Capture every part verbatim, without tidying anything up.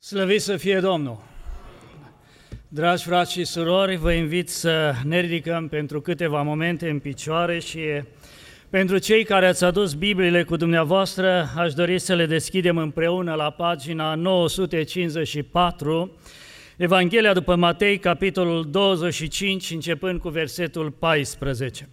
Slăvit să fie Domnul! Dragi frați și surori, vă invit să ne ridicăm pentru câteva momente în picioare și pentru cei care ați adus Bibliile cu dumneavoastră, aș dori să le deschidem împreună la pagina nouă sute cincizeci și patru, Evanghelia după Matei, capitolul douăzeci și cinci, începând cu versetul paisprezece.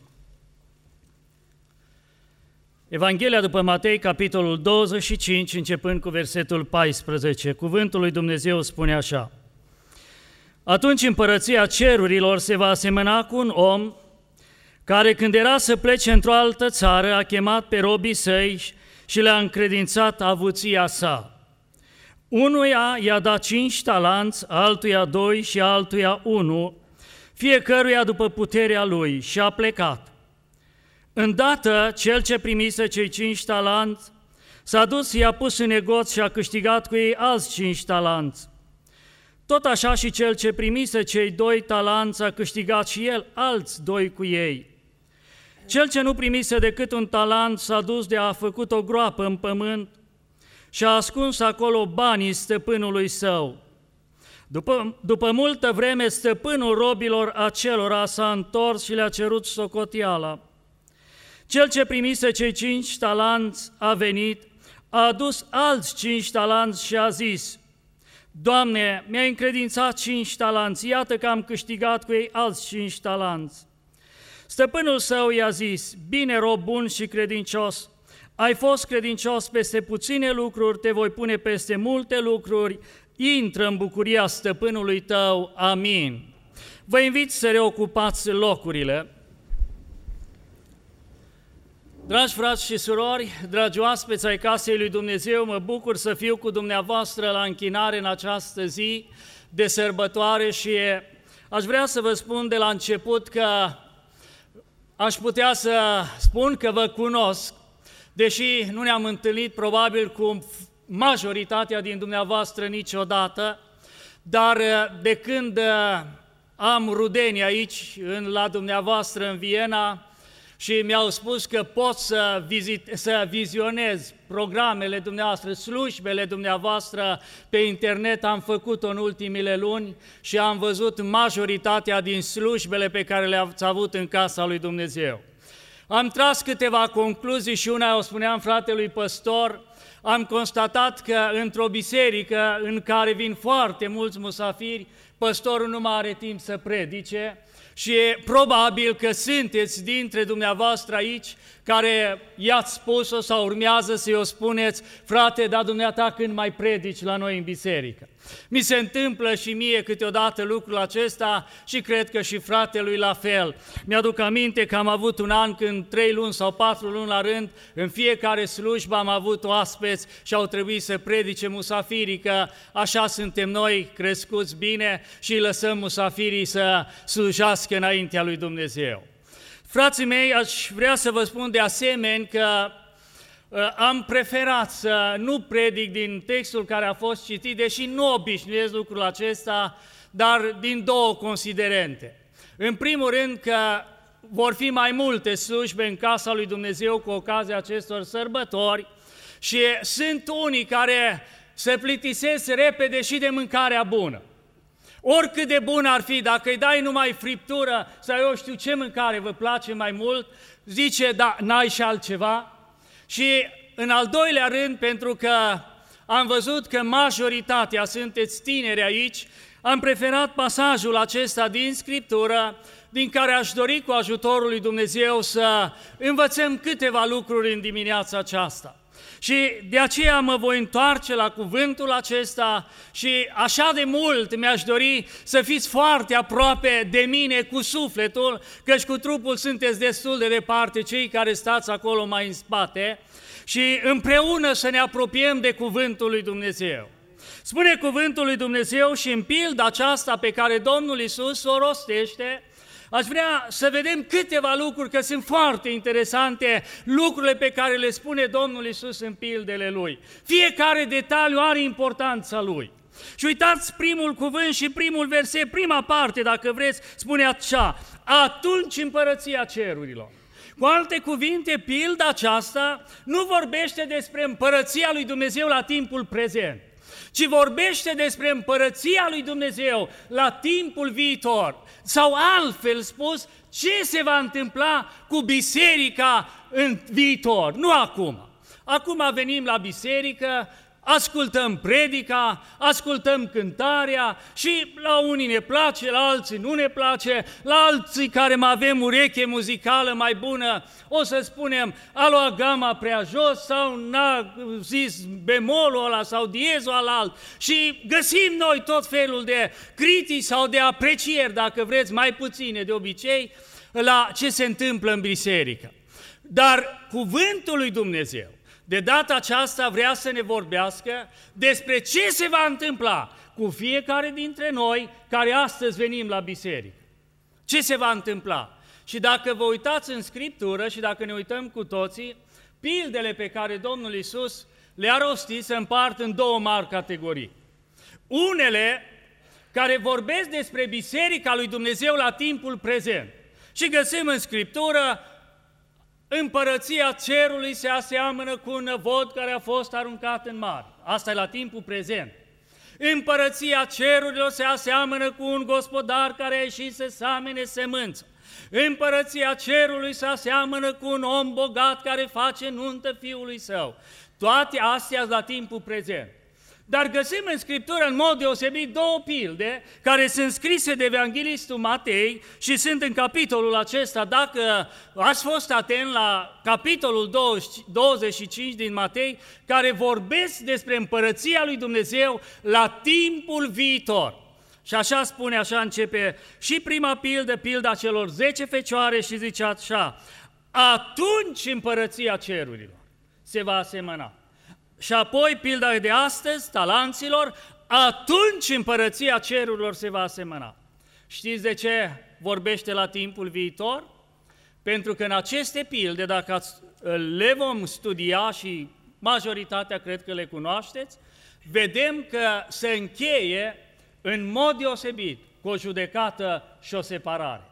Evanghelia după Matei, capitolul douăzeci și cinci, începând cu versetul paisprezece. Cuvântul lui Dumnezeu spune așa: Atunci împărăția cerurilor se va asemăna cu un om care, când era să plece într-o altă țară, a chemat pe robii săi și le-a încredințat avuția sa. Unuia i-a dat cinci talanți, altuia doi și altuia unu, fiecăruia după puterea lui, și a plecat. Îndată, cel ce primise cei cinci talanți s-a dus, i-a pus în negoț și a câștigat cu ei alți cinci talanți. Tot așa și cel ce primise cei doi talanți a câștigat și el alți doi cu ei. Cel ce nu primise decât un talent s-a dus de a făcut o groapă în pământ și a ascuns acolo banii stăpânului său. După, după multă vreme, stăpânul robilor acelora s-a întors și le-a cerut socoteala. Cel ce primise cei cinci talanți a venit, a adus alți cinci talanți și a zis: Doamne, mi-ai încredințat cinci talanți, iată că am câștigat cu ei alți cinci talanți. Stăpânul său i-a zis: Bine, rob bun și credincios, ai fost credincios peste puține lucruri, te voi pune peste multe lucruri, intră în bucuria stăpânului tău. Amin. Vă invit să reocupați locurile. Dragi frați și surori, dragi oaspeți ai casei lui Dumnezeu, mă bucur să fiu cu dumneavoastră la închinare în această zi de sărbătoare și aș vrea să vă spun de la început că aș putea să spun că vă cunosc, deși nu ne-am întâlnit probabil cu majoritatea din dumneavoastră niciodată, dar de când am rudeni aici la dumneavoastră în Viena, și mi-au spus că pot să, vizit, să vizionez programele dumneavoastră, slujbele dumneavoastră pe internet. Am făcut-o în ultimile luni și am văzut majoritatea din slujbele pe care le-ați avut în casa lui Dumnezeu. Am tras câteva concluzii și una o spuneam fratelui păstor. Am constatat că într-o biserică în care vin foarte mulți musafiri, păstorul nu mai are timp să predice. Și probabil că sunteți dintre dumneavoastră aici care i-ați spus-o sau urmează să-i o spuneți: frate, dar dumneata când mai predici la noi în biserică? Mi se întâmplă și mie câteodată lucrul acesta și cred că și fratelui la fel. Mi-aduc aminte că am avut un an când trei luni sau patru luni la rând, în fiecare slujbă am avut oaspeți și au trebuit să predice musafirii, că așa suntem noi crescuți bine și îi lăsăm musafirii să slujească înaintea lui Dumnezeu. Frații mei, aș vrea să vă spun de asemenea că am preferat să nu predic din textul care a fost citit, deși nu obișnuiesc lucrul acesta, dar din două considerente. În primul rând că vor fi mai multe slujbe în casa lui Dumnezeu cu ocazia acestor sărbători și sunt unii care se plictisesc repede și de mâncarea bună. Oricât de bun ar fi, dacă îi dai numai friptură sau eu știu ce mâncare vă place mai mult, zice: da, n-ai și altceva? Și în al doilea rând, pentru că am văzut că majoritatea sunteți tineri aici, am preferat pasajul acesta din Scriptură, din care aș dori cu ajutorul lui Dumnezeu să învățăm câteva lucruri în dimineața aceasta. Și de aceea mă voi întoarce la cuvântul acesta și așa de mult mi-aș dori să fiți foarte aproape de mine cu sufletul, căci cu trupul sunteți destul de departe, cei care stați acolo mai în spate, și împreună să ne apropiem de cuvântul lui Dumnezeu. Spune cuvântul lui Dumnezeu și în pilda aceasta pe care Domnul Iisus o rostește, aș vrea să vedem câteva lucruri, că sunt foarte interesante lucrurile pe care le spune Domnul Iisus în pildele Lui. Fiecare detaliu are importanța lui. Și uitați primul cuvânt și primul verset, prima parte, dacă vreți, spune așa: atunci împărăția cerurilor. Cu alte cuvinte, pilda aceasta nu vorbește despre împărăția lui Dumnezeu la timpul prezent, ci vorbește despre împărăția lui Dumnezeu la timpul viitor. Sau altfel spus, ce se va întâmpla cu biserica în viitor, nu acum. Acum venim la biserică, ascultăm predica, ascultăm cântarea și la unii ne place, la alții nu ne place, la alții care mai avem ureche muzicală mai bună, o să spunem a luat gama prea jos sau n-a zis bemolul ăla sau diezul alalt și găsim noi tot felul de critici sau de aprecieri, dacă vreți, mai puține de obicei, la ce se întâmplă în biserică. Dar cuvântul lui Dumnezeu de data aceasta vrea să ne vorbească despre ce se va întâmpla cu fiecare dintre noi care astăzi venim la biserică. Ce se va întâmpla? Și dacă vă uitați în Scriptură și dacă ne uităm cu toții, pildele pe care Domnul Iisus le-a rostit se împart în două mari categorii. Unele care vorbesc despre biserica lui Dumnezeu la timpul prezent. Și găsim în Scriptură: împărăția cerului se aseamănă cu un năvod care a fost aruncat în mare. Asta e la timpul prezent. Împărăția cerurilor se aseamănă cu un gospodar care a ieșit să samene sămânță. Împărăția cerului se aseamănă cu un om bogat care face nuntă fiului său. Toate astea la timpul prezent. Dar găsim în Scriptură în mod deosebit două pilde care sunt scrise de evanghelistul Matei și sunt în capitolul acesta. Dacă ați fost atent la capitolul douăzeci și cinci din Matei, care vorbesc despre împărăția lui Dumnezeu la timpul viitor. Și așa spune, așa începe și prima pildă, pilda celor zece fecioare și zice așa: atunci împărăția cerurilor se va asemăna. Și apoi pilda de astăzi, talanților, atunci împărăția cerurilor se va asemăna. Știți de ce vorbește la timpul viitor? Pentru că în aceste pilde, dacă le vom studia și majoritatea cred că le cunoașteți, vedem că se încheie în mod deosebit cu o judecată și o separare.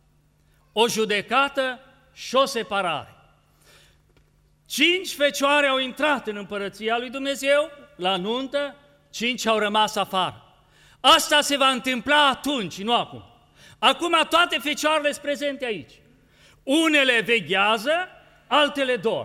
O judecată și o separare. Cinci fecioare au intrat în împărăția lui Dumnezeu, la nuntă, cinci au rămas afară. Asta se va întâmpla atunci, nu acum. Acum toate fecioarele sunt prezente aici. Unele veghează, altele dor.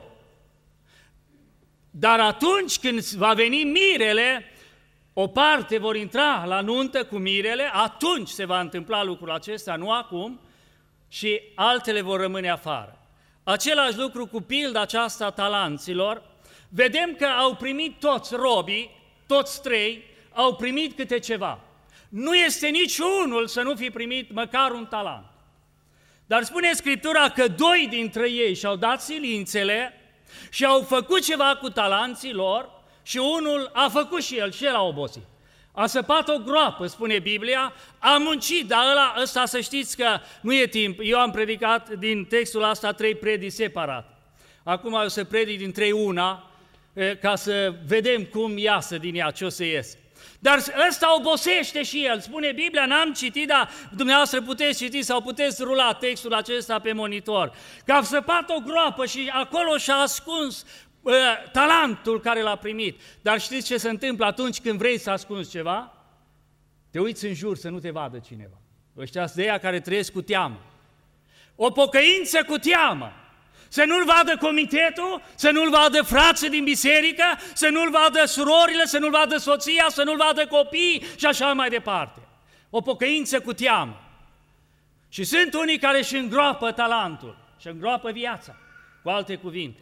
Dar atunci când va veni mirele, o parte vor intra la nuntă cu mirele, atunci se va întâmpla lucrul acesta, nu acum, și altele vor rămâne afară. Același lucru cu pilda aceasta a talanților, vedem că au primit toți robii, toți trei, au primit câte ceva. Nu este niciunul să nu fi primit măcar un talent. Dar spune Scriptura că doi dintre ei și-au dat silințele și au făcut ceva cu talanții lor și unul a făcut și el, și el a obosit. A săpat o groapă, spune Biblia, a muncit, dar ăla, ăsta să știți că nu e timp. Eu am predicat din textul ăsta trei predici separat. Acum o să predic din trei una, ca să vedem cum iasă din ea, ce o să iese. Dar ăsta obosește și el, spune Biblia, n-am citit, dar dumneavoastră puteți citi sau puteți rula textul acesta pe monitor. Că a săpat o groapă și acolo și-a ascuns talentul care l-a primit. Dar știți ce se întâmplă atunci când vrei să ascunzi ceva? Te uiți în jur să nu te vadă cineva. Ăștia sunt de ea care trăiesc cu teamă. O pocăință cu teamă. Să nu-l vadă comitetul, să nu-l vadă frații din biserică, să nu-l vadă surorile, să nu-l vadă soția, să nu-l vadă copiii și așa mai departe. O pocăință cu teamă. Și sunt unii care își îngroapă talentul și îngroapă viața, cu alte cuvinte.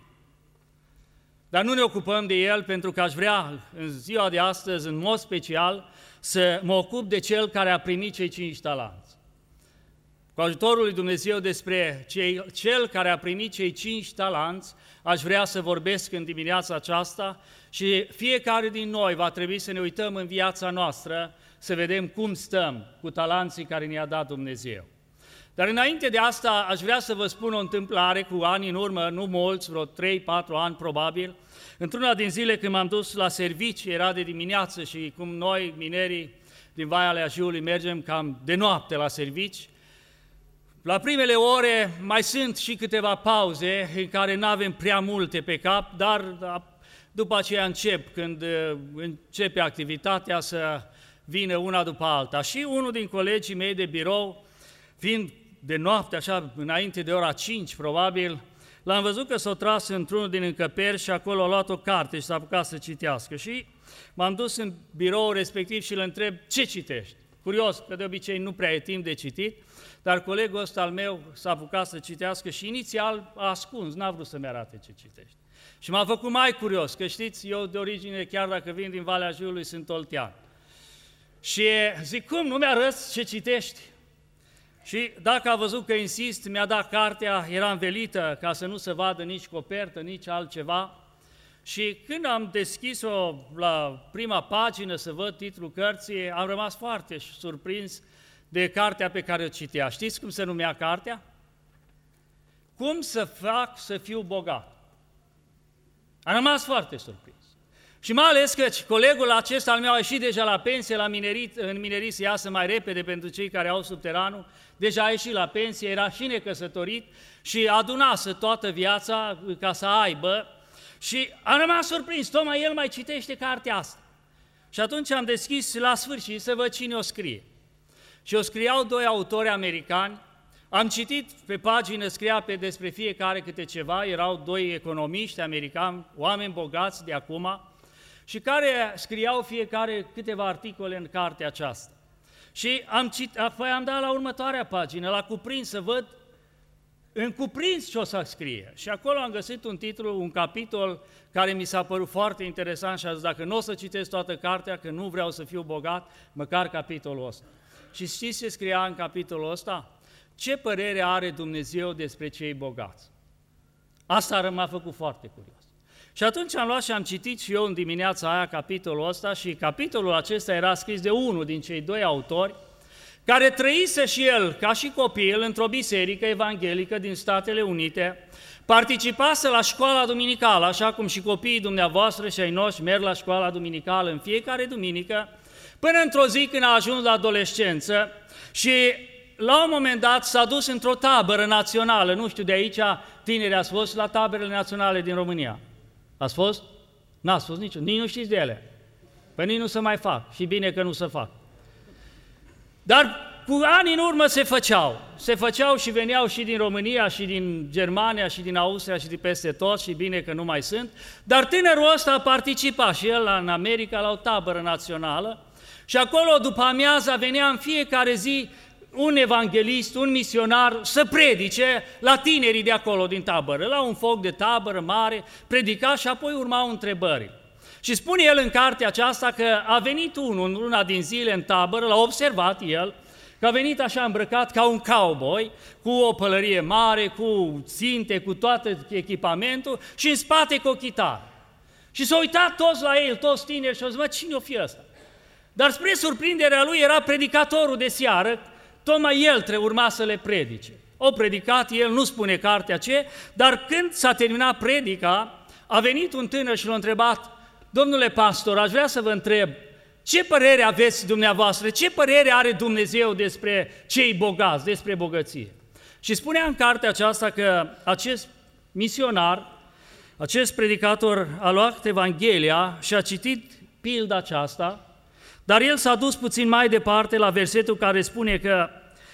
Dar nu ne ocupăm de el, pentru că aș vrea în ziua de astăzi, în mod special, să mă ocup de cel care a primit cei cinci talanți. Cu ajutorul lui Dumnezeu despre cei, cel care a primit cei cinci talanți, aș vrea să vorbesc în dimineața aceasta și fiecare din noi va trebui să ne uităm în viața noastră, să vedem cum stăm cu talanții care ne-a dat Dumnezeu. Dar înainte de asta aș vrea să vă spun o întâmplare cu ani în urmă, nu mulți, vreo trei patru ani probabil. Într-una din zile când m-am dus la servici, era de dimineață și cum noi, minerii din Valea Jiului, mergem cam de noapte la servici, la primele ore mai sunt și câteva pauze în care nu avem prea multe pe cap, dar După aceea încep, când începe activitatea, să vină una după alta. Și unul din colegii mei de birou, fiind de noapte, așa, înainte de ora cinci, probabil, l-am văzut că s-a tras într-unul din încăperi și acolo a luat o carte și s-a apucat să citească. Și m-am dus în birou respectiv și îl întreb, ce citești? Curios, că de obicei nu prea e timp de citit, dar colegul ăsta al meu s-a apucat să citească și inițial a ascuns, n-a vrut să-mi arate ce citești. Și m-a făcut mai curios, că știți, eu de origine, chiar dacă vin din Valea Jiului, sunt oltean. Și zic, cum, nu mi-arăți ce citești? Și dacă a văzut că insist, mi-a dat cartea, era învelită ca să nu se vadă nici copertă, nici altceva. Și când am deschis-o la prima pagină să văd titlul cărții, am rămas foarte surprins de cartea pe care o citea. Știți cum se numea cartea? Cum să fac să fiu bogat? Am rămas foarte surprins. Și mai ales că colegul acesta al meu a ieșit deja la pensie, la minerit, în minerit să iasă mai repede pentru cei care au subteranul, deja a ieșit la pensie, era și necăsătorit și adunase toată viața ca să aibă și am rămas surprins, tocmai el mai citește cartea asta. Și atunci am deschis la sfârșit să văd cine o scrie. Și o scriau doi autori americani, am citit pe pagină, scria pe despre fiecare câte ceva, erau doi economiști americani, oameni bogați de acum, și care scriau fiecare câteva articole în cartea aceasta. Și am, cit, apoi am dat la următoarea pagină, la cuprins, să văd în cuprins ce o să scrie. Și acolo am găsit un titlu, un capitol care mi s-a părut foarte interesant și a zis, dacă nu o să citesc toată cartea, că nu vreau să fiu bogat, măcar capitolul ăsta. Și știți ce scria în capitolul ăsta? Ce părere are Dumnezeu despre cei bogați? Asta m-a făcut foarte curios. Și atunci am luat și am citit și eu în dimineața aia capitolul ăsta și capitolul acesta era scris de unul din cei doi autori care trăise și el, ca și copil, într-o biserică evanghelică din Statele Unite, participase la școala duminicală, așa cum și copiii dumneavoastră și ai noștri merg la școala duminicală în fiecare duminică, până într-o zi când a ajuns la adolescență și la un moment dat s-a dus într-o tabără națională, nu știu, de aici tineri ați fost la taberele naționale din România. Ați fost? N-ați fost nici, nici nu știți de ele. Păi nici nu se mai fac și bine că nu se fac. Dar cu ani în urmă se făceau. Se făceau și veneau și din România, și din Germania, și din Austria, și de peste tot, și bine că nu mai sunt. Dar tânărul ăsta participa și el în America la o tabără națională și acolo după amiaza venea în fiecare zi un evanghelist, un misionar să predice la tinerii de acolo din tabără, la un foc de tabără mare, predica și apoi urmau întrebări. Și spune el în cartea aceasta că a venit unul în una din zile în tabără, l-a observat el, că a venit așa îmbrăcat ca un cowboy, cu o pălărie mare, cu ținte, cu tot echipamentul și în spate cu o chitară. Și s-au uitat toți la el, toți tineri și au zis, mă, cine o fi ăsta? Dar spre surprinderea lui era predicatorul de seară, tocmai el trebuie urma să le predice. O predicat, el nu spune cartea ce, dar când s-a terminat predica, a venit un tânăr și l-a întrebat, domnule pastor, aș vrea să vă întreb, ce părere aveți dumneavoastră, ce părere are Dumnezeu despre cei bogați, despre bogăție? Și spunea în cartea aceasta că acest misionar, acest predicator a luat Evanghelia și a citit pilda aceasta, dar el s-a dus puțin mai departe la versetul care spune că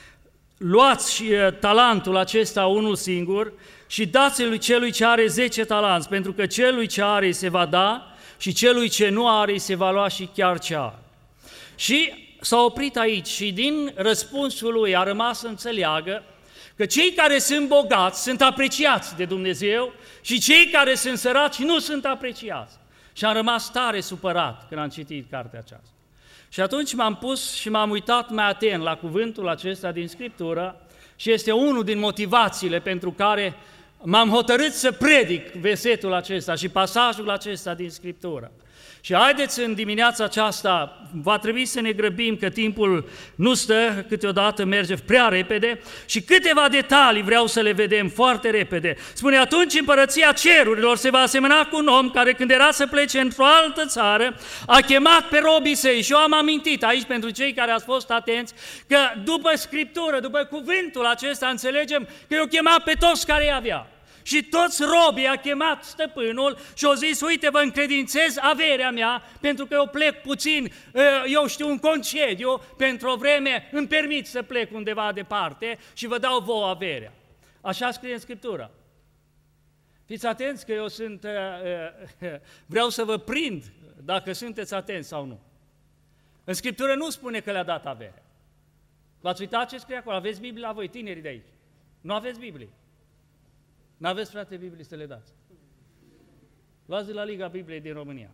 luați și talentul acesta unul singur și dați-l celui ce are zece talanți, pentru că celui ce are îi se va da și celui ce nu are îi se va lua și chiar ce are. Și s-a oprit aici și din răspunsul lui a rămas să înțeleagă că cei care sunt bogați sunt apreciați de Dumnezeu și cei care sunt săraci nu sunt apreciați. Și am rămas tare supărat când am citit cartea aceasta. Și atunci m-am pus și m-am uitat mai atent la cuvântul acesta din Scriptură și este unul din motivațiile pentru care m-am hotărât să predic versetul acesta și pasajul acesta din Scriptură. Și haideți în dimineața aceasta, va trebui să ne grăbim că timpul nu stă, câteodată merge prea repede și câteva detalii vreau să le vedem foarte repede. Spune, atunci împărăția cerurilor se va asemăna cu un om care când era să plece într-o altă țară a chemat pe robii săi și eu am amintit aici pentru cei care ați fost atenți că după Scriptură, după cuvântul acesta înțelegem că i-a chemat pe toți care îi avea. și toți robii a chemat stăpânul și au zis, uite, vă încredințez averea mea, pentru că eu plec puțin, eu știu, un concediu, pentru o vreme îmi permit să plec undeva departe și vă dau vouă averea. Așa scrie în Scriptură. Fiți atenți că eu sunt, vreau să vă prind dacă sunteți atenți sau nu. În Scriptură nu spune că le-a dat averea. V-ați uitat ce scrie acolo? Aveți Biblie la voi, tinerii de aici. Nu aveți Biblie. Nu aveți, frate, Biblie să le dați. Luați de la Liga Bibliei din România.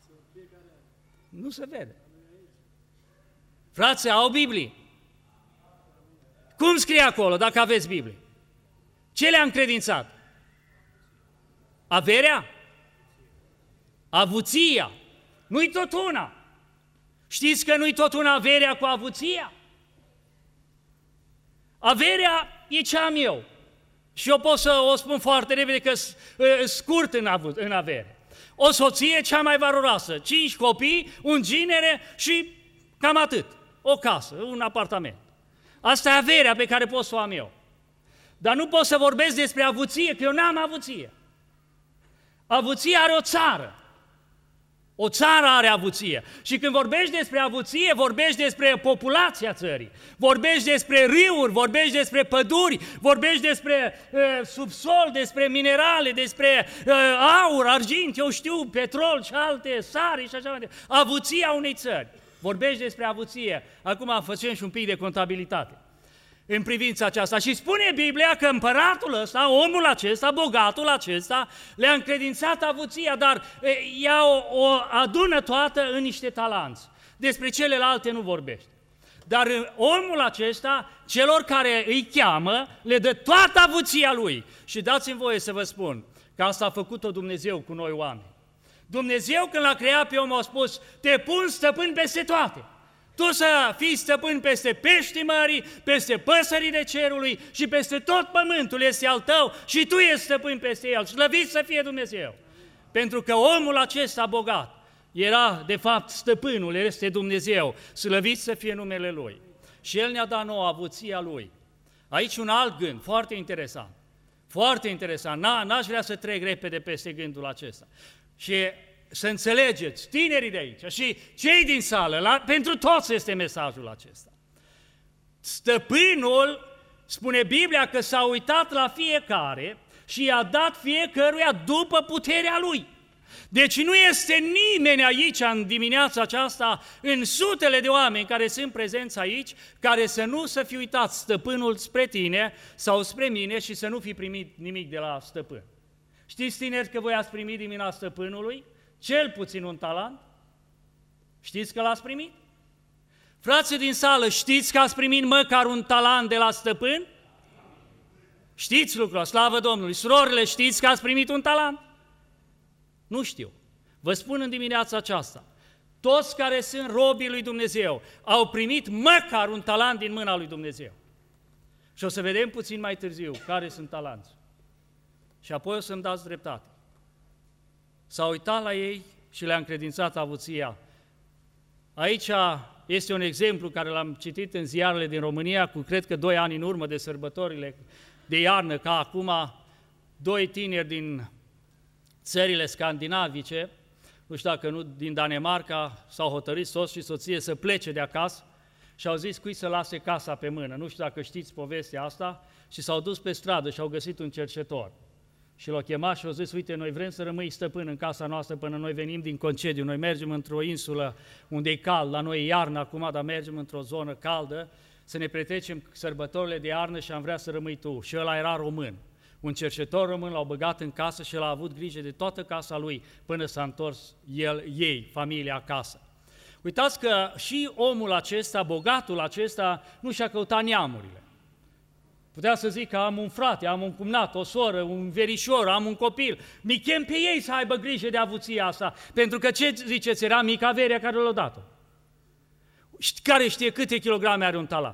Nu se vede. Frații au Biblie. Cum scrie acolo, dacă aveți Biblie? Ce le-a încredințat? Averea? Avuția. Nu-i tot una. Știți că nu-i tot una averea cu avuția? Averea e ce am eu. Și eu pot să o spun foarte repede că scurt în, avu- în avere. O soție cea mai valoroasă, cinci copii, un ginere și cam atât. O casă, un apartament. Asta e averea pe care pot să o am eu. Dar nu pot să vorbesc despre avuție, că eu n-am avuție. Avuția are o țară. O țară are avuție. Și când vorbești despre avuție, vorbești despre populația țării, vorbești despre râuri, vorbești despre păduri, vorbești despre uh, subsol, despre minerale, despre uh, aur, argint, eu știu, petrol și alte sare și așa mai departe. Avuția unei țări. Vorbești despre avuție. Acum facem și un pic de contabilitate în privința aceasta. Și spune Biblia că împăratul ăsta, omul acesta, bogatul acesta, le-a încredințat avuția, dar ea o, o adună toată în niște talanți. Despre celelalte nu vorbește. Dar omul acesta, celor care îi cheamă, le dă toată avuția lui. Și dați-mi voie să vă spun că asta a făcut-o Dumnezeu cu noi oameni. Dumnezeu când l-a creat pe om a spus, te pun stăpân peste toate. Tu să fii stăpân peste peștii mării, peste păsările cerului și peste tot pământul este al tău și tu ești stăpân peste el. Slăvit să fie Dumnezeu! Pentru că omul acesta bogat era, de fapt, stăpânul, este Dumnezeu. Slăvit să fie numele Lui. Și El ne-a dat nouă avuția Lui. Aici un alt gând, foarte interesant. Foarte interesant. N-aș vrea să trec repede peste gândul acesta. Și să înțelegeți, tinerii de aici și cei din sală, la, pentru toți este mesajul acesta. Stăpânul, spune Biblia că s-a uitat la fiecare și i-a dat fiecăruia după puterea lui. Deci nu este nimeni aici în dimineața aceasta, în sutele de oameni care sunt prezenți aici, care să nu să fi uitat stăpânul spre tine sau spre mine și să nu fi primit nimic de la stăpân. Știți, tineri, că voi ați primit din mâna stăpânului cel puțin un talent? Știți că l-ați primit? Frații din sală, știți că ați primit măcar un talent de la stăpân? Știți lucrul, slavă Domnului. Surorile, știți că ați primit un talent? Nu știu. Vă spun în dimineața aceasta, toți care sunt robii lui Dumnezeu au primit măcar un talent din mâna lui Dumnezeu. Și o să vedem puțin mai târziu care sunt talenți. Și apoi o să-mi dați dreptate. S-a uitat la ei și le-a încredințat avuția. Aici este un exemplu care l-am citit în ziarele din România, cu cred că doi ani în urmă de sărbătorile de iarnă, ca acum doi tineri din țările scandinavice, nu știu dacă nu din Danemarca, s-au hotărât soț și soție să plece de acasă și au zis cui să lase casa pe mână. Nu știu dacă știți povestea asta, și s-au dus pe stradă și au găsit un cercetor. Și l-au chemat și au zis, uite, noi vrem să rămâi stăpân în casa noastră până noi venim din concediu. Noi mergem într-o insulă unde e cald, la noi e iarnă acum, dar mergem într-o zonă caldă, să ne petrecem sărbătorile de iarnă și am vrea să rămâi tu. Și ăla era român. Un cercetor român l-au băgat în casă și el a avut grijă de toată casa lui până s-a întors el, ei, familia acasă. Uitați că și omul acesta, bogatul acesta, nu și-a căutat neamurile. Putea să zic că am un frate, am un cumnat, o soră, un verișor, am un copil. Mi chem pe ei să aibă grijă de avuția asta, pentru că ce ziceți, era mică averea care l-a dat-o. Care știe câte kilograme are un talent?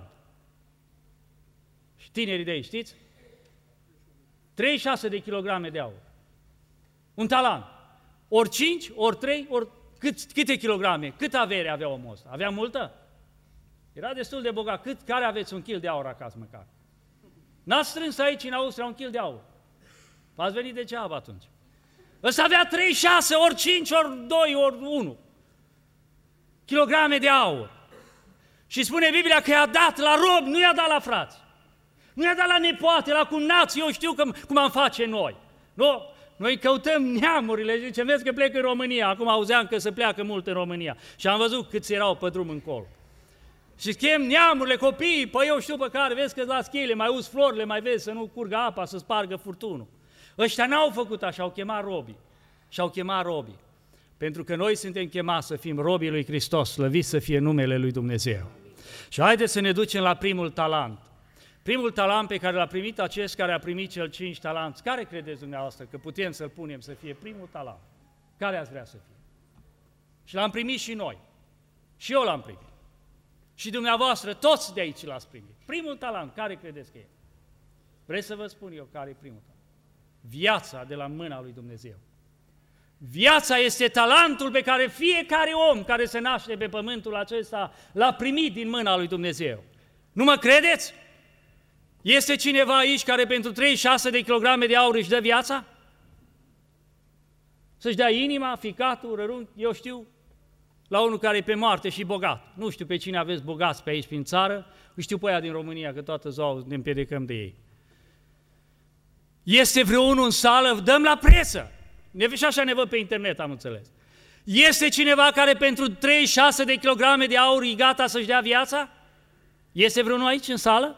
Și tinerii de aici, știți? treizeci și șase de kilograme de aur. Un talent. Ori cinci, ori trei, ori cât, câte kilograme, cât avere avea omul ăsta? Avea multă? Era destul de bogat. Cât, care aveți un kil de aur acasă măcar? N-ați strâns aici în Austria un kil de aur. Ați venit degeaba atunci. Ăsta avea trei, șase, ori cinci, ori doi, ori unu kilograme de aur. Și spune Biblia că i-a dat la rob, nu i-a dat la frați. Nu i-a dat la nepoate, la cumnați, eu știu cum, cum am face noi. Nu? Noi căutăm neamurile, zicem, vezi că plec în România, acum auzeam că se pleacă mult în România. Și am văzut câți erau pe drum încolo. Și chem neamurile, copiii, păi eu știu pe care, vezi că la schile, mai uzi florile, mai vezi să nu curgă apa, să spargă furtunul. Ăștia n-au făcut așa, au chemat robii. Și au chemat robii. Pentru că noi suntem chemați să fim robii lui Hristos, slăvit să fie numele lui Dumnezeu. Și haideți să ne ducem la primul talent. Primul talent pe care l-a primit acest care a primit cel cinci talanți. Care credeți dumneavoastră că putem să-l punem să fie primul talent? Care ați vrea să fie? Și l-am primit și noi. Și eu l-am primit. Și dumneavoastră, toți de aici l-ați primit. Primul talent, care credeți că e? Vreți să vă spun eu care e primul talent? Viața de la mâna lui Dumnezeu. Viața este talentul pe care fiecare om care se naște pe pământul acesta l-a primit din mâna lui Dumnezeu. Nu mă credeți? Este cineva aici care pentru treizeci și șase de kilograme de aur își dă viața? Să-și dea inima, ficatul, rărunchi, eu știu, la unul care e pe moarte și bogat. Nu știu pe cine aveți bogați pe aici prin țară, știu pe aia din România, că toată ziua ne împiedicăm de ei. Este vreunul în sală? Dăm la presă. Și așa ne văd pe internet, am înțeles. Este cineva care pentru treizeci și șase de kilograme de aur e gata să-și dea viața? Este vreunul aici în sală?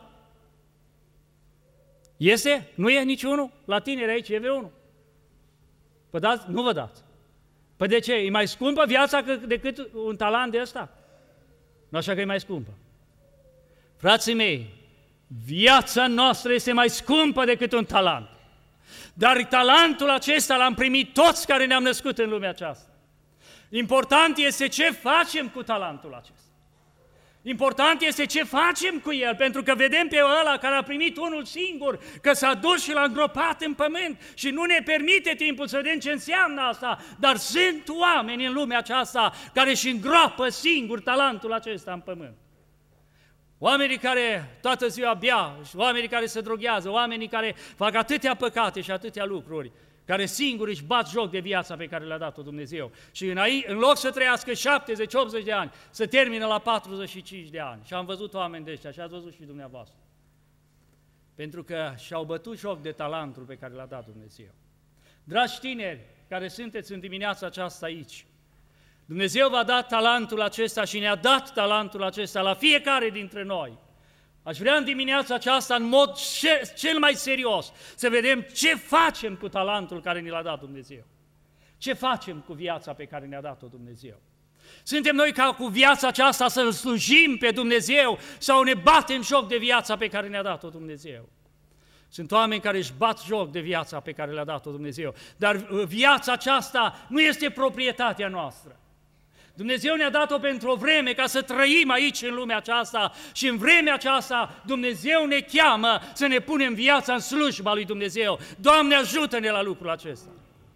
Este? Nu e niciunul? La tineri aici e vreunul. Vă dați? Nu vă dați. Păi de ce? E mai scumpă viața decât un talent de ăsta? Nu așa că e mai scumpă. Frații mei, viața noastră este mai scumpă decât un talent. Dar talentul acesta l-am primit toți care ne-am născut în lumea aceasta. Important este ce facem cu talentul acesta. Important este ce facem cu el, pentru că vedem pe ăla care a primit unul singur, că s-a dus și l-a îngropat în pământ și nu ne permite timpul să vedem ce înseamnă asta, dar sunt oameni în lumea aceasta care își îngroapă singur talentul acesta în pământ. Oamenii care toată ziua bea, oamenii care se droghează, oamenii care fac atâtea păcate și atâtea lucruri, care singuri își bat joc de viața pe care le-a dat-o Dumnezeu. Și în, ai, în loc să trăiască șaptezeci optzeci de ani, să termină la patruzeci și cinci de ani. Și am văzut oameni de ăștia și ați văzut și dumneavoastră. Pentru că și-au bătut joc de talentul pe care l-a dat Dumnezeu. Dragi tineri care sunteți în dimineața aceasta aici, Dumnezeu v-a dat talentul acesta și ne-a dat talentul acesta la fiecare dintre noi. Aș vrea în dimineața aceasta, în mod cel mai serios, să vedem ce facem cu talentul care ne l-a dat Dumnezeu. Ce facem cu viața pe care ne-a dat-o Dumnezeu. Suntem noi ca cu viața aceasta să-L slujim pe Dumnezeu sau ne batem joc de viața pe care ne-a dat-o Dumnezeu. Sunt oameni care își bat joc de viața pe care le-a dat-o Dumnezeu, dar viața aceasta nu este proprietatea noastră. Dumnezeu ne-a dat-o pentru o vreme ca să trăim aici în lumea aceasta și în vremea aceasta Dumnezeu ne cheamă să ne punem viața în slujba lui Dumnezeu. Doamne, ajută-ne la lucrul acesta!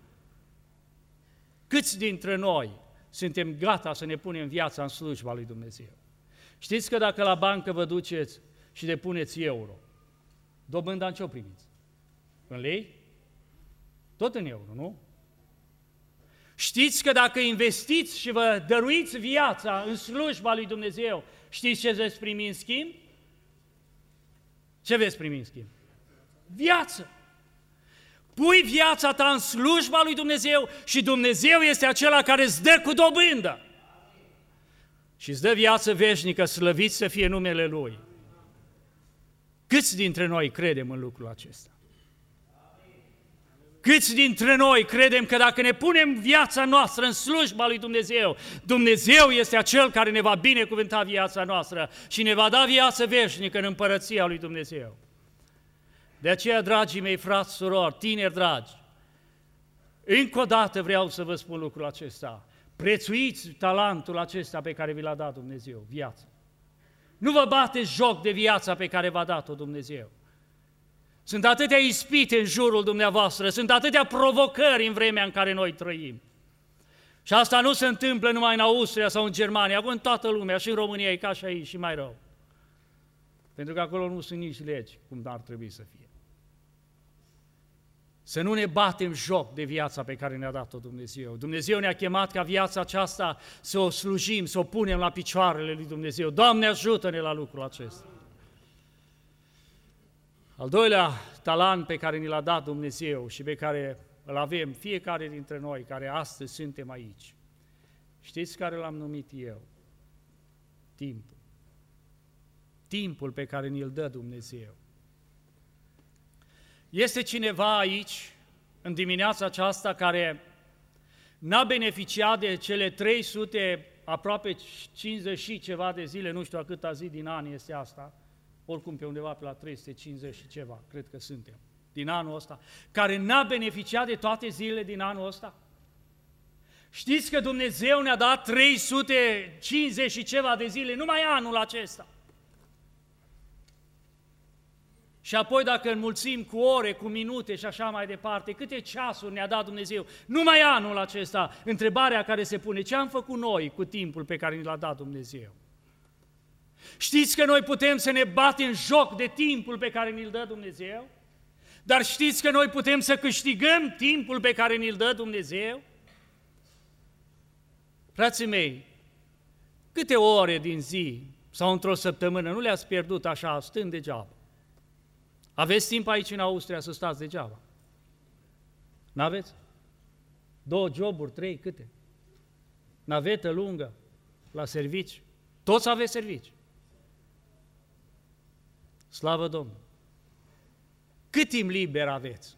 Câți dintre noi suntem gata să ne punem viața în slujba lui Dumnezeu? Știți că dacă la bancă vă duceți și depuneți euro, dobânda în ce o primiți? În lei? Tot în euro, nu? Știți că dacă investiți și vă dăruiți viața în slujba lui Dumnezeu, știți ce veți primi în schimb? Ce veți primi în schimb? Viață! Pui viața ta în slujba lui Dumnezeu și Dumnezeu este acela care îți dă cu dobândă. Și îți dă viață veșnică, slăvit să fie numele Lui. Câți dintre noi credem în lucrul acesta? Câți dintre noi credem că dacă ne punem viața noastră în slujba lui Dumnezeu, Dumnezeu este acel care ne va binecuvânta viața noastră și ne va da viață veșnică în împărăția lui Dumnezeu. De aceea, dragii mei, frați, surori, tineri dragi, încă o dată vreau să vă spun lucrul acesta. Prețuiți talentul acesta pe care vi l-a dat Dumnezeu, viața. Nu vă bateți joc de viața pe care v-a dat-o Dumnezeu. Sunt atâtea ispite în jurul dumneavoastră, sunt atâtea provocări în vremea în care noi trăim. Și asta nu se întâmplă numai în Austria sau în Germania, acum în toată lumea, și în România e ca și aici, și mai rău. Pentru că acolo nu sunt nici legi, cum ar trebui să fie. Să nu ne batem joc de viața pe care ne-a dat-o Dumnezeu. Dumnezeu ne-a chemat ca viața aceasta să o slujim, să o punem la picioarele lui Dumnezeu. Doamne, ajută-ne la lucrul acesta. Al doilea talent pe care ni l-a dat Dumnezeu și pe care îl avem fiecare dintre noi care astăzi suntem aici. Știți care l-am numit eu? Timpul. Timpul pe care ni-l dă Dumnezeu. Este cineva aici, în dimineața aceasta, care n-a beneficiat de cele trei sute, aproape cincizeci și ceva de zile, nu știu a câta zi din an este asta, oricum pe undeva pe la trei sute cincizeci și ceva, cred că suntem, din anul ăsta, care n-a beneficiat de toate zilele din anul ăsta? Știți că Dumnezeu ne-a dat trei sute cincizeci și ceva de zile, numai anul acesta. Și apoi dacă înmulțim cu ore, cu minute și așa mai departe, câte ceasuri ne-a dat Dumnezeu, numai anul acesta, întrebarea care se pune, ce am făcut noi cu timpul pe care ni l-a dat Dumnezeu? Știți că noi putem să ne batem joc de timpul pe care ni-l dă Dumnezeu? Dar știți că noi putem să câștigăm timpul pe care ni-l dă Dumnezeu? Frații mei, câte ore din zi sau într-o săptămână nu le-ați pierdut așa, stând degeaba? Aveți timp aici în Austria să stați degeaba? N-aveți? Două joburi, trei, câte? Navetă lungă, la servici. Toți aveți servici. Slavă Domnului! Cât timp liber aveți?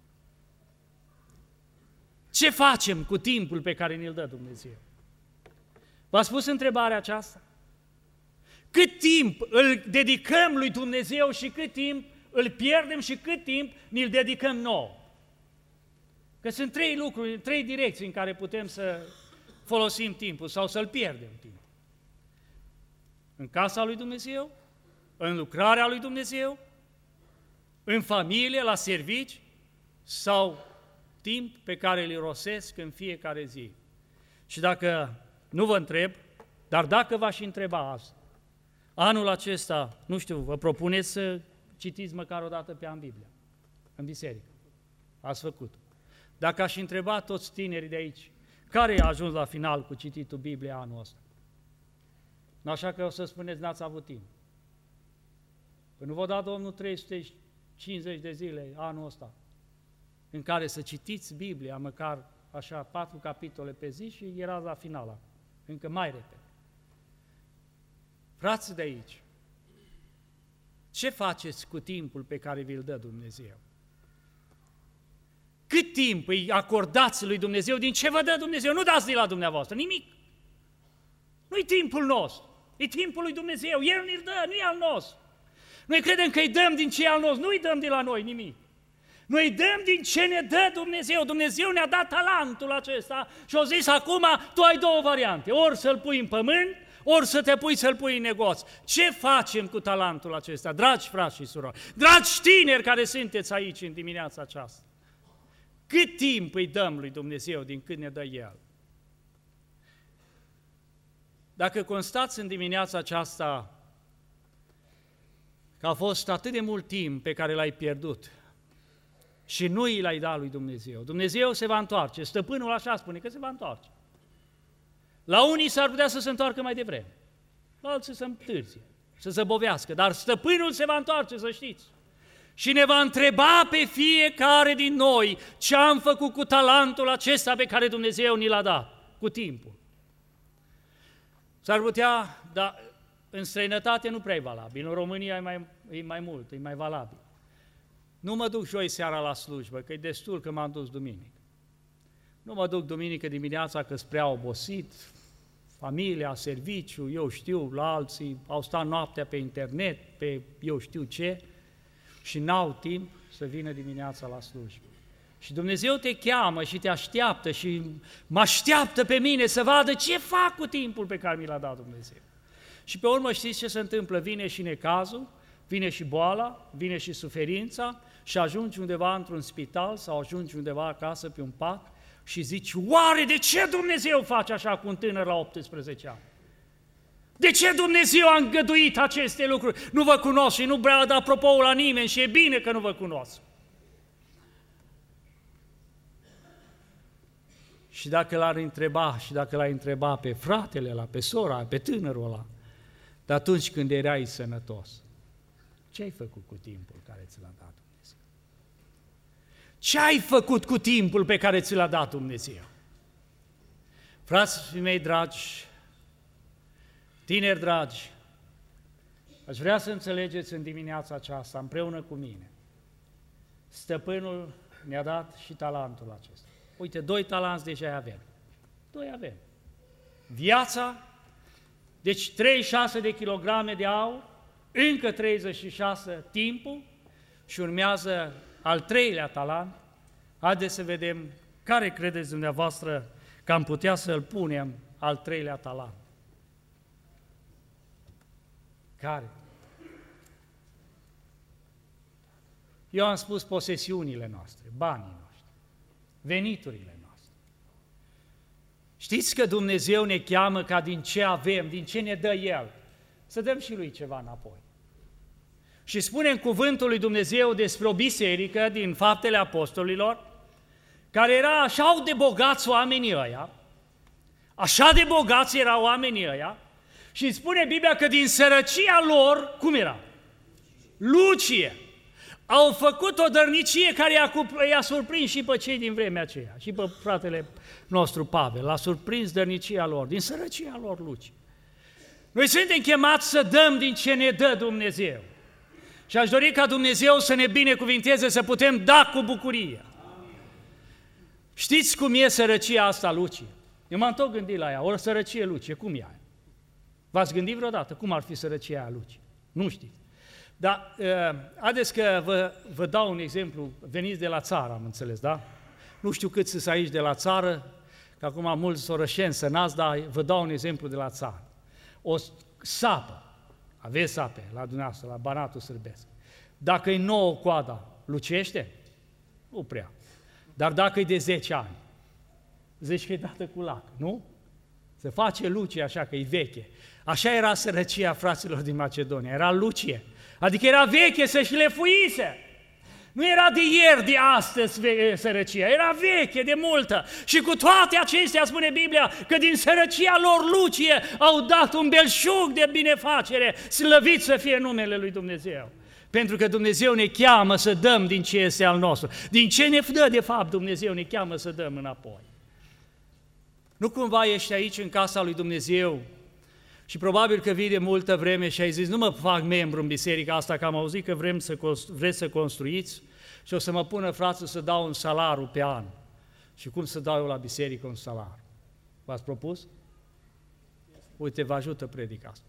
Ce facem cu timpul pe care ne-l dă Dumnezeu? V-ați spus întrebarea aceasta? Cât timp îl dedicăm lui Dumnezeu și cât timp îl pierdem și cât timp ni-l dedicăm nouă? Că sunt trei lucruri, trei direcții în care putem să folosim timpul sau să-l pierdem timpul. În casa lui Dumnezeu, în lucrarea lui Dumnezeu, în familie, la servici sau timp pe care îl irosesc în fiecare zi. Și dacă nu vă întreb, dar dacă v-aș întreba azi, anul acesta, nu știu, vă propuneți să citiți măcar o dată pe an Biblia, în biserică. Ați făcut. Dacă aș întreba toți tinerii de aici, care a ajuns la final cu cititul Bibliei anul ăsta? Așa că o să spuneți, n-ați avut timp. Păi nu vă da Domnul trei sute cincizeci de zile anul ăsta, în care să citiți Biblia, măcar așa, patru capitole pe zi și erați la final, încă mai repede. Frații de aici, ce faceți cu timpul pe care vi-l dă Dumnezeu? Cât timp îi acordați lui Dumnezeu din ce vă dă Dumnezeu? Nu dați de la dumneavoastră, nimic. Nu-i timpul nostru, e timpul lui Dumnezeu, El ne-l dă, nu e al nostru. Noi credem că îi dăm din ce e al nostru, nu îi dăm de la noi nimic. Noi îi dăm din ce ne dă Dumnezeu. Dumnezeu ne-a dat talentul acesta și a zis, acum tu ai două variante, ori să-l pui în pământ, ori să te pui să-l pui în negoț. Ce facem cu talentul acesta, dragi frați și surori, dragi tineri care sunteți aici în dimineața aceasta? Cât timp îi dăm lui Dumnezeu din cât ne dă El? Dacă constați în dimineața aceasta că a fost atât de mult timp pe care l-ai pierdut și nu i l-ai dat lui Dumnezeu, Dumnezeu se va întoarce, stăpânul așa spune că se va întoarce. La unii s-ar putea să se întoarcă mai devreme, la alții să întârzie, să se bovească, dar stăpânul se va întoarce, să știți. Și ne va întreba pe fiecare din noi ce am făcut cu talentul acesta pe care Dumnezeu ni l-a dat, cu timpul. S-ar putea, dar în străinătate nu prea e valabil, în România e mai, e mai mult, e mai valabil. Nu mă duc joi seara la slujbă, că e destul că m-am dus duminică. Nu mă duc duminică dimineața că-s prea obosit, familia, serviciu, eu știu, la alții au stat noaptea pe internet, pe eu știu ce, și n-au timp să vină dimineața la slujbă. Și Dumnezeu te cheamă și te așteaptă și mă așteaptă pe mine să vadă ce fac cu timpul pe care mi l-a dat Dumnezeu. Și pe urmă știți ce se întâmplă? Vine și necazul, vine și boala, vine și suferința și ajungi undeva într-un spital sau ajungi undeva acasă pe un pat și zici, oare de ce Dumnezeu face așa cu un tânăr la optsprezece ani? De ce Dumnezeu a îngăduit aceste lucruri? Nu vă cunosc și nu vreau da apropo la nimeni și e bine că nu vă cunosc. Și dacă l-ar întreba, și dacă l-ai întreba pe fratele ăla, pe sora, pe tânărul ăla, dar atunci când erai sănătos, ce ai făcut cu timpul care ți l-a dat Dumnezeu? Ce ai făcut cu timpul pe care ți l-a dat Dumnezeu? Frații mei dragi, tineri dragi, aș vrea să înțelegeți în dimineața aceasta, împreună cu mine, Stăpânul ne-a dat și talentul acesta. Uite, doi talanți deja avem. Doi avem. Viața, deci treizeci și șase de kilograme de aur, încă treizeci și șase timpul și urmează al treilea talent. Haideți să vedem care credeți dumneavoastră că am putea să-l punem al treilea talent. Care? Eu am spus posesiunile noastre, banii noștri, veniturile noastre. Știți că Dumnezeu ne cheamă ca din ce avem, din ce ne dă El, să dăm și Lui ceva înapoi. Și spune în cuvântul lui Dumnezeu despre o biserică din Faptele Apostolilor, care era așa de bogați oamenii ăia, așa de bogați erau oamenii ăia, și spune Biblia că din sărăcia lor, cum era? Lucie. Au făcut o dărnicie care i-a, i-a surprins și pe cei din vremea aceea, și pe fratele nostru Pavel, l-a surprins dărnicia lor, din sărăcia lor Lucie. Noi suntem chemați să dăm din ce ne dă Dumnezeu. Și aș dori ca Dumnezeu să ne binecuvinteze, să putem da cu bucurie. Știți cum e sărăcia asta, Lucie? Eu m-am tot gândit la ea, o sărăcie Lucie, cum e aia? V-ați gândit vreodată cum ar fi sărăcia aia, Lucie? Nu știți. Dar, uh, haideți că vă, vă dau un exemplu, veniți de la țară, am înțeles, da? Nu știu cât sunt aici de la țară, că acum mulți orășeni să n-ați, dar vă dau un exemplu de la țară. O sapă, aveți sape la dumneavoastră, la Banatul Sârbesc. Dacă e nouă coada, lucește? Nu prea. Dar dacă e de zece ani, zici că e dată cu lac, nu? Se face lucie așa, că e veche. Așa era sărăcia fraților din Macedonia, era lucie. Adică era veche, să șlefuise. Nu era de ieri, de astăzi sărăcia, era veche, de multă. Și cu toate acestea spune Biblia că din sărăcia lor lucie au dat un belșug de binefacere, slăvit să fie numele lui Dumnezeu. Pentru că Dumnezeu ne cheamă să dăm din ce este al nostru. Din ce ne dă, de fapt, Dumnezeu ne cheamă să dăm înapoi. Nu cumva ești aici în casa lui Dumnezeu și probabil că vii de multă vreme și ai zis, nu mă fac membru în biserica asta, că am auzit că vrem să constru- vreți să construiți și o să mă pună frații să dau un salariu pe an. Și cum să dau eu la biserică un salariu? V-ați propus? Uite, vă ajută predica asta.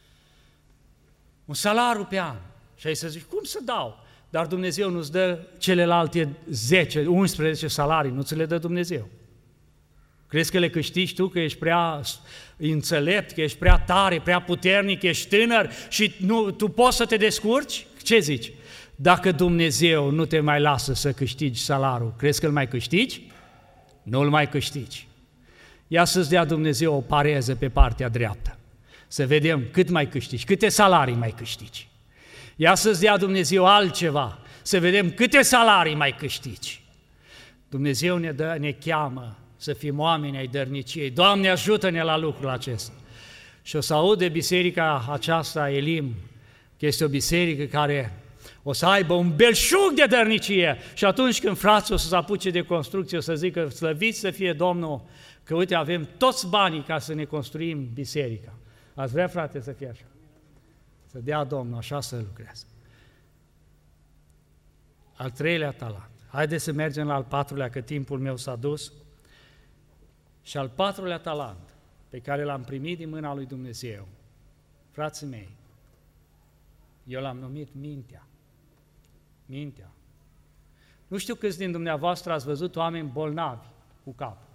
Un salariu pe an. Și ai să zici, cum să dau? Dar Dumnezeu nu-ți dă celelalte zece, unsprezece salarii, nu ți le dă Dumnezeu. Crezi că le câștigi tu, că ești prea înțelept, că ești prea tare, prea puternic, ești tânăr și nu, tu poți să te descurci? Ce zici? Dacă Dumnezeu nu te mai lasă să câștigi salariul, crezi că îl mai câștigi? Nu îl mai câștigi. Ia să-ți dea Dumnezeu o pareză pe partea dreaptă, să vedem cât mai câștigi, câte salarii mai câștigi. Ia să-ți dea Dumnezeu altceva, să vedem câte salarii mai câștigi. Dumnezeu ne, dă, ne cheamă să fim oameni ai dărniciei. Doamne, ajută-ne la lucrul acesta. Și o să aud de biserica aceasta, Elim, că este o biserică care o să aibă un belșug de dărnicie și atunci când frații o să se apuce de construcție, o să zică, slăviți să fie Domnul, că uite, avem toți banii ca să ne construim biserica. Ați vrea, frate, să fie așa? Să dea Domnul, așa să lucreze. Al treilea talent. Haideți să mergem la al patrulea, că timpul meu s-a dus. Și al patrulea talent pe care l-am primit din mâna lui Dumnezeu, frații mei, eu l-am numit mintea. Mintea. Nu știu câți din dumneavoastră ați văzut oameni bolnavi cu capul.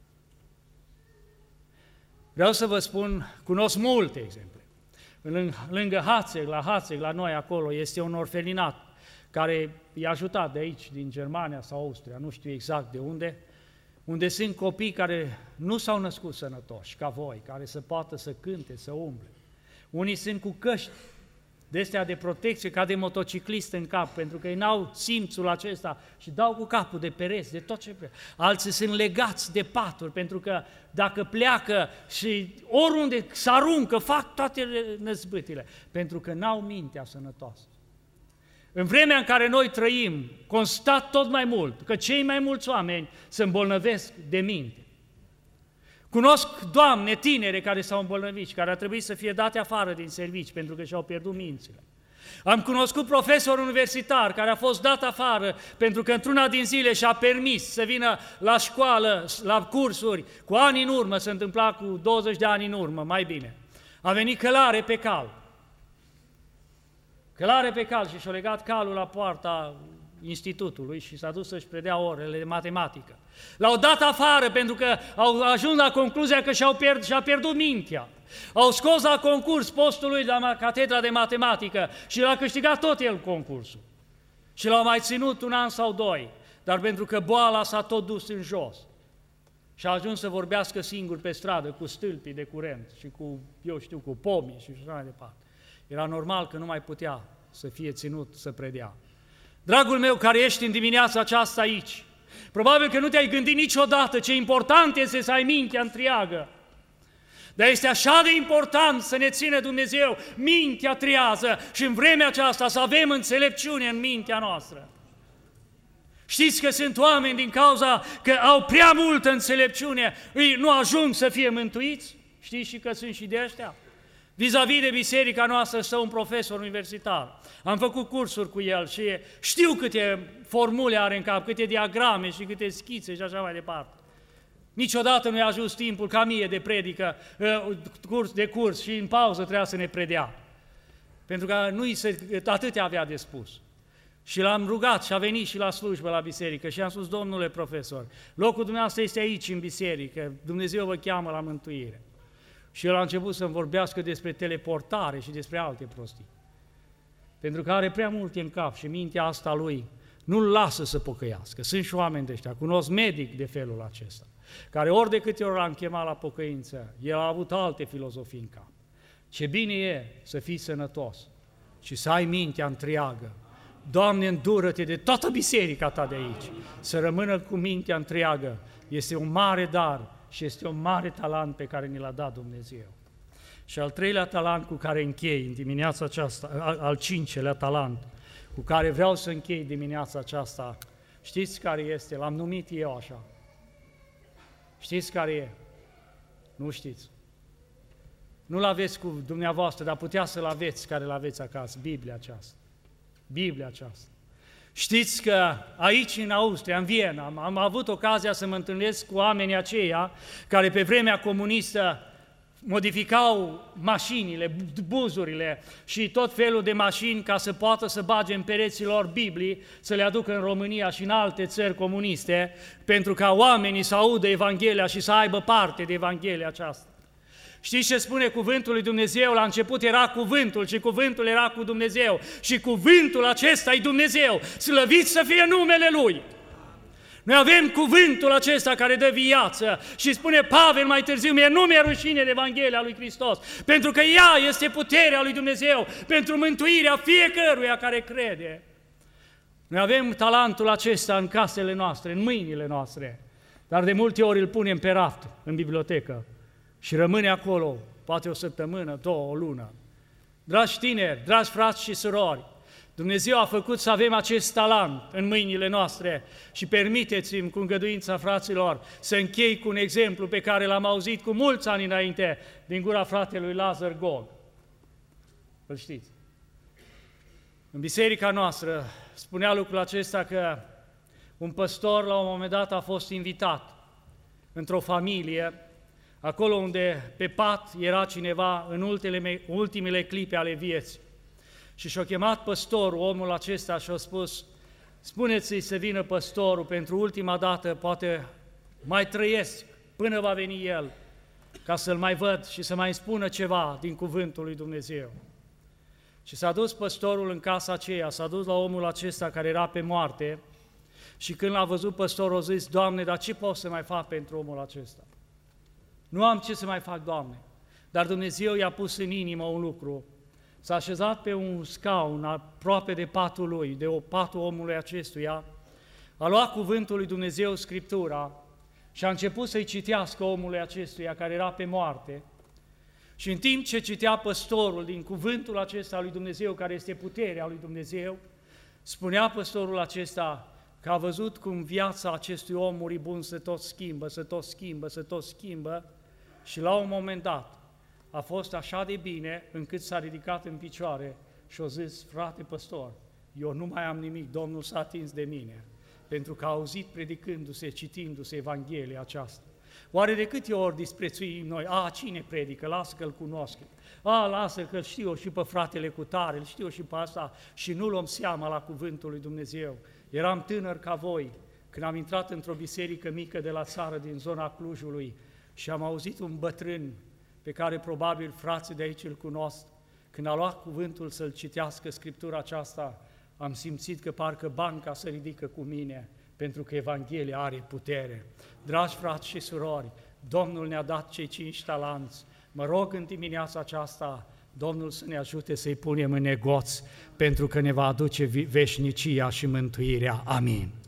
Vreau să vă spun, cunosc multe exemple. Lângă Hațeg, la Hațeg, la noi acolo, este un orfelinat care i-a ajutat de aici, din Germania sau Austria, nu știu exact de unde, unde sunt copii care nu s-au născut sănătoși, ca voi, care să poată să cânte, să umble. Unii sunt cu căști, de astea de protecție, ca de motociclist în cap, pentru că ei n-au simțul acesta și dau cu capul de pereți, de tot ce vrea. Alții sunt legați de paturi, pentru că dacă pleacă și oriunde se aruncă, fac toate năzbâtile, pentru că n-au mintea sănătoasă. În vremea în care noi trăim, constat tot mai mult că cei mai mulți oameni se îmbolnăvesc de minte. Cunosc doamne tinere care s-au îmbolnăvit și care ar trebui să fie date afară din servici pentru că și-au pierdut mințile. Am cunoscut profesor universitar care a fost dat afară pentru că într-una din zile și-a permis să vină la școală, la cursuri, cu ani în urmă, se întâmpla cu douăzeci de ani în urmă, mai bine. A venit călare pe cal. Călare pe cal și și-a legat calul la poarta institutului și s-a dus să-și predea orele de matematică. L-au dat afară pentru că au ajuns la concluzia că și-au pierd, și-a pierdut mintea. Au scos la concurs postul lui de la catedra de matematică și l-a câștigat tot el concursul. Și l-au mai ținut un an sau doi, dar pentru că boala s-a tot dus în jos. Și a ajuns să vorbească singur pe stradă cu stâlpii de curent și cu, eu știu, cu pomii și așa mai departe. Era normal că nu mai putea să fie ținut să predea. Dragul meu care ești în dimineața aceasta aici, probabil că nu te-ai gândit niciodată ce important este să ai mintea întreagă. Dar este așa de important să ne țină Dumnezeu mintea trează și în vremea aceasta să avem înțelepciune în mintea noastră. Știți că sunt oameni din cauza că au prea multă înțelepciune, îi nu ajung să fie mântuiți? Știți și că sunt și de ăștia? Vis-a-vis de biserica noastră stă un profesor universitar. Am făcut cursuri cu el și știu câte formule are în cap, câte diagrame și câte schițe și așa mai departe. Niciodată nu i-a ajuns timpul ca mie de predică, curs de curs și în pauză trebuia să ne predea. Pentru că nu-i se, atâtea avea de spus. Și l-am rugat și a venit și la slujbă la biserică și am spus, domnule profesor, locul dumneavoastră este aici în biserică, Dumnezeu vă cheamă la mântuire. Și el a început să-mi vorbească despre teleportare și despre alte prostii. Pentru că are prea multe în cap și mintea asta lui nu-l lasă să pocăiască. Sunt și oameni de ăștia, cunosc medic de felul acesta, care ori de câte ori l-am chemat la pocăință, el a avut alte filozofii în cap. Ce bine e să fii sănătos și să ai mintea întreagă. Doamne, îndură-te de toată biserica ta de aici, să rămână cu mintea întreagă. Este un mare dar și este un mare talent pe care ni l-a dat Dumnezeu. Și al treilea talent cu care închei în dimineața aceasta, al, al cincelea talent cu care vreau să închei dimineața aceasta, știți care este? L-am numit eu așa. Știți care e? Nu știți. Nu-l aveți cu dumneavoastră, dar putea să-l aveți care-l aveți acasă, Biblia aceasta. Biblia aceasta. Știți că aici în Austria, în Viena, am, am avut ocazia să mă întâlnesc cu oamenii aceia care pe vremea comunistă modificau mașinile, buzurile și tot felul de mașini ca să poată să bage în pereții lor Biblii, să le aducă în România și în alte țări comuniste, pentru ca oamenii să audă Evanghelia și să aibă parte de Evanghelia aceasta. Știți ce spune cuvântul lui Dumnezeu? La început era cuvântul și cuvântul era cu Dumnezeu și cuvântul acesta e Dumnezeu, slăvit să fie numele Lui. Noi avem cuvântul acesta care dă viață și spune Pavel mai târziu, mie nu mi-e rușine de Evanghelia lui Hristos, pentru că ea este puterea lui Dumnezeu pentru mântuirea fiecăruia care crede. Noi avem talentul acesta în casele noastre, în mâinile noastre, dar de multe ori îl punem pe raft în bibliotecă și rămâne acolo, poate o săptămână, două, o lună. Dragi tineri, dragi frați și surori, Dumnezeu a făcut să avem acest talent în mâinile noastre și permiteți-mi, cu îngăduința fraților, să închei cu un exemplu pe care l-am auzit cu mulți ani înainte din gura fratelui Lazar Gog. Îl știți? În biserica noastră spunea lucrul acesta că un păstor la un moment dat a fost invitat într-o familie, acolo unde pe pat era cineva în ultimele, ultimele clipe ale vieții. Și și-a chemat păstorul, omul acesta, și a spus, spuneți-i să vină păstorul, pentru ultima dată poate mai trăiesc până va veni el, ca să-l mai văd și să mai spună ceva din cuvântul lui Dumnezeu. Și s-a dus păstorul în casa aceea, s-a dus la omul acesta care era pe moarte și când l-a văzut păstorul a zis, Doamne, dar ce pot să mai fac pentru omul acesta? Nu am ce să mai fac, Doamne, dar Dumnezeu i-a pus în inimă un lucru, s-a așezat pe un scaun aproape de patul lui, de o patul omului acestuia, a luat cuvântul lui Dumnezeu, Scriptura, și a început să-i citească omului acestuia care era pe moarte. Și în timp ce citea păstorul din cuvântul acesta lui Dumnezeu, care este puterea lui Dumnezeu, spunea păstorul acesta că a văzut cum viața acestui om moribund se tot schimbă, se tot schimbă, se tot schimbă și la un moment dat a fost așa de bine încât s-a ridicat în picioare și a zis: frate păstor, eu nu mai am nimic, Domnul s-a atins de mine, pentru că a auzit predicându-se, citindu-se Evanghelia aceasta. Oare de câte ori disprețuim noi? A, cine predică? Lasă că-l cunosc. A, lasă că știu și pe fratele cu tare, îl știu și pe asta, și nu luăm seama la cuvântul lui Dumnezeu. Eram tânăr ca voi, când am intrat într-o biserică mică de la țară, din zona Clujului, și am auzit un bătrân, pe care probabil frații de aici îl cunosc, când a luat cuvântul să-l citească Scriptura aceasta, am simțit că parcă banca se ridică cu mine, pentru că Evanghelia are putere. Dragi frați și surori, Domnul ne-a dat cei cinci talanți. Mă rog în dimineața aceasta, Domnul să ne ajute să-i punem în negoț, pentru că ne va aduce veșnicia și mântuirea. Amin.